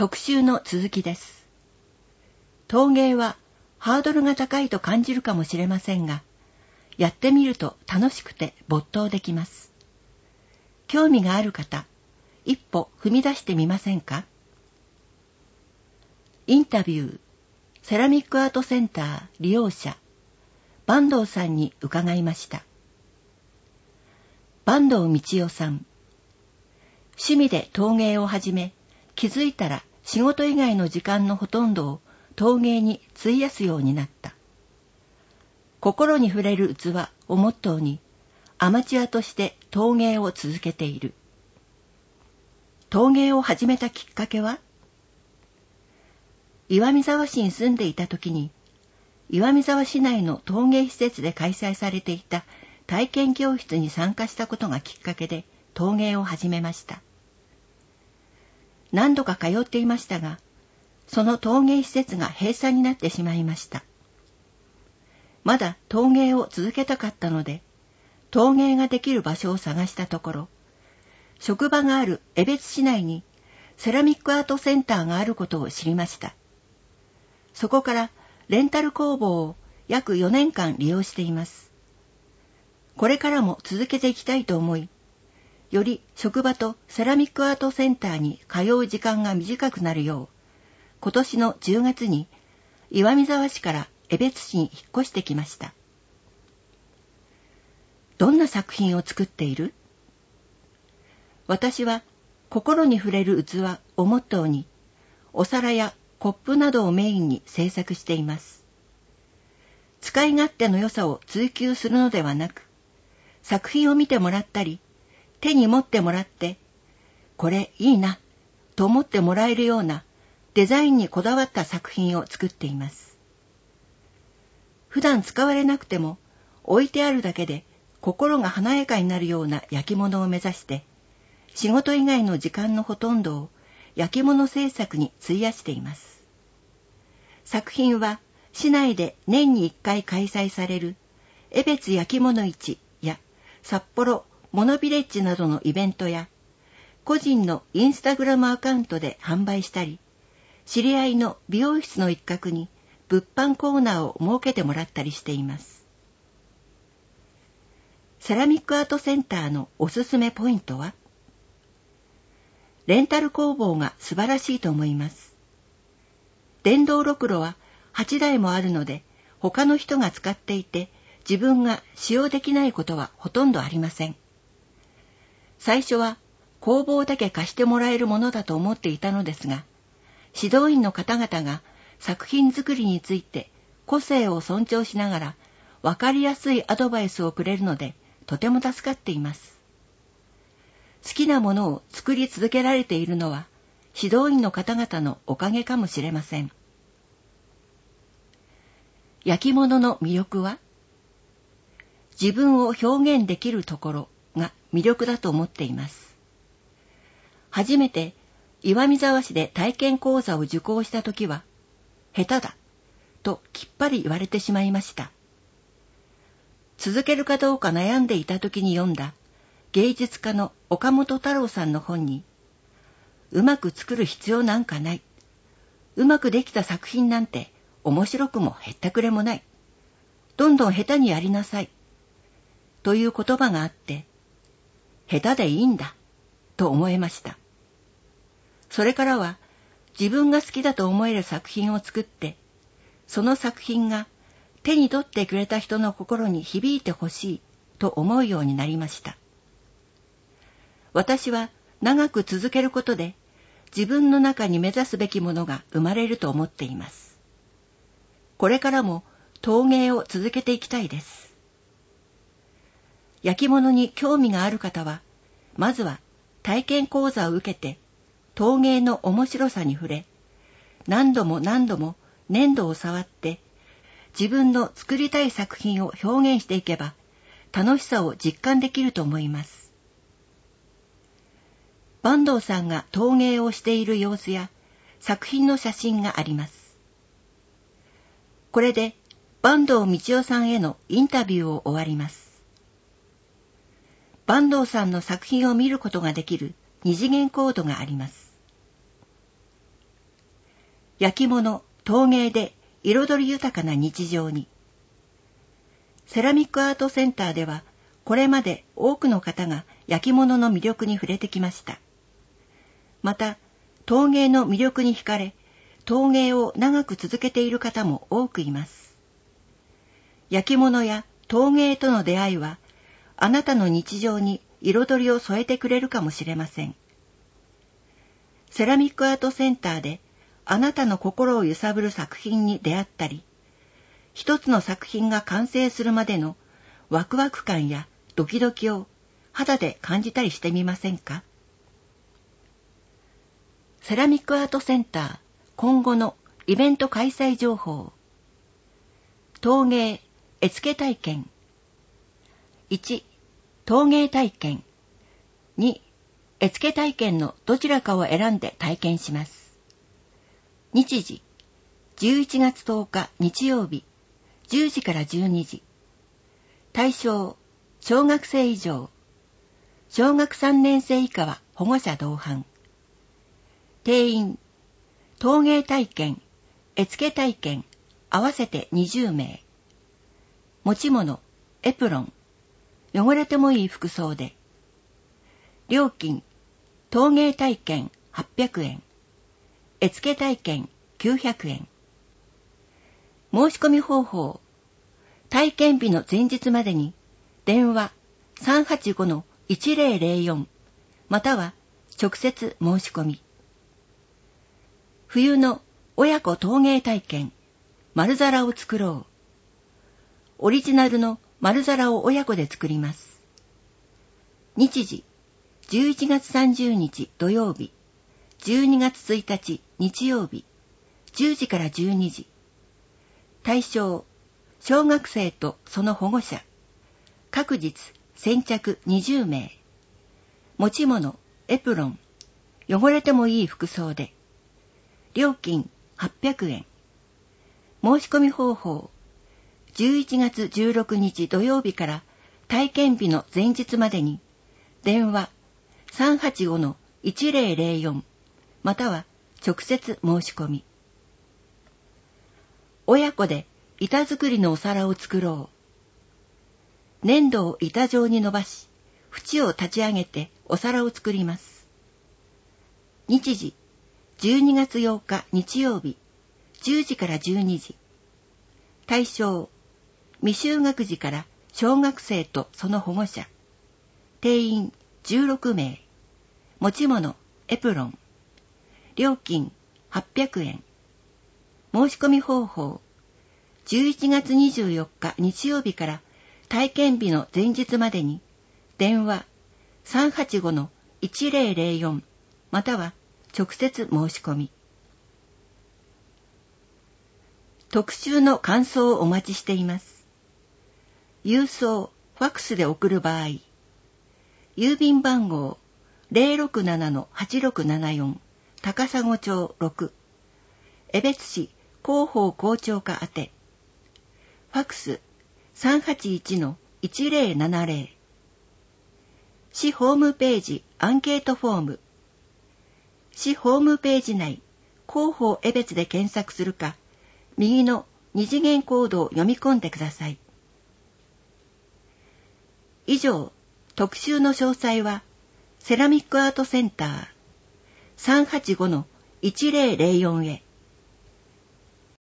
特集の続きです。陶芸はハードルが高いと感じるかもしれませんが、やってみると楽しくて没頭できます。興味がある方、一歩踏み出してみませんか？インタビュー、セラミックアートセンター利用者、坂東さんに伺いました。坂東道夫さん。趣味で陶芸を始め、気づいたら仕事以外の時間のほとんどを陶芸に費やすようになった。心に触れる器をモットーに、アマチュアとして陶芸を続けている。陶芸を始めたきっかけは？岩見沢市に住んでいた時に、岩見沢市内の陶芸施設で開催されていた体験教室に参加したことがきっかけで陶芸を始めました。何度か通っていましたが、その陶芸施設が閉鎖になってしまいました。まだ陶芸を続けたかったので、陶芸ができる場所を探したところ、職場がある江別市内にセラミックアートセンターがあることを知りました。そこからレンタル工房を約4年間利用しています。これからも続けていきたいと思い、より職場とセラミックアートセンターに通う時間が短くなるよう、今年の10月に岩見沢市から江別市に引っ越してきました。どんな作品を作っている？私は心に触れる器をモットーに、お皿やコップなどをメインに制作しています。使い勝手の良さを追求するのではなく、作品を見てもらったり、手に持ってもらって、これいいなと思ってもらえるようなデザインにこだわった作品を作っています。普段使われなくても置いてあるだけで心が華やかになるような焼き物を目指して、仕事以外の時間のほとんどを焼き物制作に費やしています。作品は市内で年に1回開催される江別焼き物市や札幌モノビレッジなどのイベントや、個人のインスタグラムアカウントで販売したり、知り合いの美容室の一角に物販コーナーを設けてもらったりしています。セラミックアートセンターのおすすめポイントは？レンタル工房が素晴らしいと思います。電動ろくろは8台もあるので、他の人が使っていて、自分が使用できないことはほとんどありません。最初は工房だけ貸してもらえるものだと思っていたのですが、指導員の方々が作品作りについて個性を尊重しながら分かりやすいアドバイスをくれるので、とても助かっています。好きなものを作り続けられているのは指導員の方々のおかげかもしれません。焼き物の魅力は？自分を表現できるところが魅力だと思っています。初めて岩見沢市で体験講座を受講したときは、下手だときっぱり言われてしまいました。続けるかどうか悩んでいたときに読んだ芸術家の岡本太郎さんの本に、うまく作る必要なんかない。うまくできた作品なんて面白くもへったくれもない。どんどん下手にやりなさい。という言葉があって、下手でいいんだと思えました。それからは自分が好きだと思える作品を作って、その作品が手に取ってくれた人の心に響いてほしいと思うようになりました。私は長く続けることで自分の中に目指すべきものが生まれると思っています。これからも陶芸を続けていきたいです。焼き物に興味がある方は、まずは体験講座を受けて陶芸の面白さに触れ、何度も何度も粘土を触って自分の作りたい作品を表現していけば楽しさを実感できると思います。坂東さんが陶芸をしている様子や作品の写真があります。これで坂東道夫さんへのインタビューを終わります。坂東さんの作品を見ることができる二次元コードがあります。 焼き物、陶芸で彩り豊かな日常に。セラミックアートセンターでは、これまで多くの方が焼き物の魅力に触れてきました。また、陶芸の魅力に惹かれ、陶芸を長く続けている方も多くいます。焼き物や陶芸との出会いは、あなたの日常に彩りを添えてくれるかもしれません。セラミックアートセンターであなたの心を揺さぶる作品に出会ったり、一つの作品が完成するまでのワクワク感やドキドキを肌で感じたりしてみませんか？セラミックアートセンター今後のイベント開催情報。陶芸、絵付け体験。1、陶芸体験。2、絵付け体験のどちらかを選んで体験します。日時、11月10日日曜日、10時から12時。対象、小学生以上。小学3年生以下は保護者同伴。定員、陶芸体験、絵付け体験、合わせて20名。持ち物、エプロン。汚れてもいい服装で。料金、陶芸体験800円。絵付け体験900円。申し込み方法。体験日の前日までに電話 385-1004 または直接申し込み。冬の親子陶芸体験、丸皿を作ろう。オリジナルの丸皿を親子で作ります。日時、11月30日土曜日、12月1日日曜日、10時から12時。対象、小学生とその保護者。各日先着20名。持ち物、エプロン。汚れてもいい服装で。料金800円。申し込み方法。11月16日土曜日から体験日の前日までに電話 385-1004 または直接申し込み。親子で板作りのお皿を作ろう。粘土を板状に伸ばし、縁を立ち上げてお皿を作ります。日時、12月8日日曜日、10時から12時。対象、未就学児から小学生とその保護者。定員16名。持ち物、エプロン。料金800円。申し込み方法。11月24日日曜日から体験日の前日までに電話 385-1004 または直接申し込み。特集の感想をお待ちしています。郵送、ファックスで送る場合、郵便番号 067-8674 高砂町6、江別市広報広聴課宛て、ファックス 381-1070。市ホームページアンケートフォーム。市ホームページ内、広報江別で検索するか、右の二次元コードを読み込んでください。以上、特集の詳細は、セラミックアートセンター 385-1004 へ。